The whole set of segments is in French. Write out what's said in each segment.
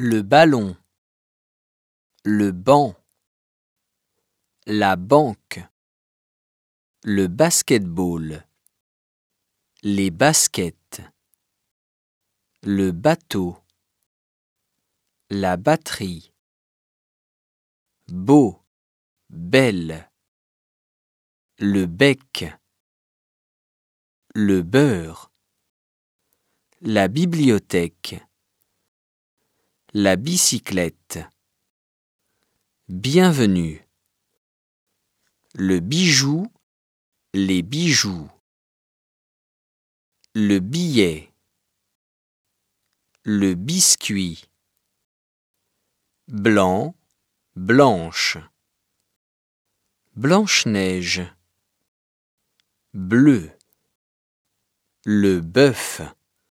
le ballon, le banc, la banque, le basket-ball, les baskets, le bateau, la batterie, beau, belle, le bec, le beurre, la bibliothèque, la bicyclette, bienvenue, le bijou, les bijoux, le billet, le biscuit, blanc, blanche, Blanche-Neige, bleu, le bœuf,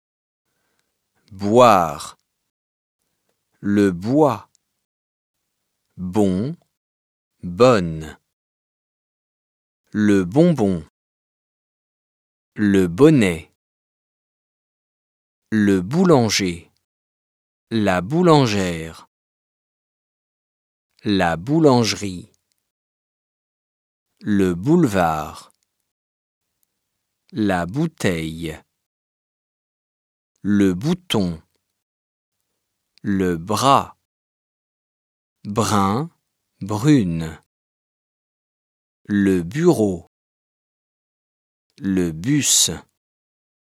boire, le bois, bon, bonne, le bonbon, le bonnet, le boulanger, la boulangère, la boulangerie, le boulevard, la bouteille, le bouton, le bras, brun, brune, le bureau, le bus.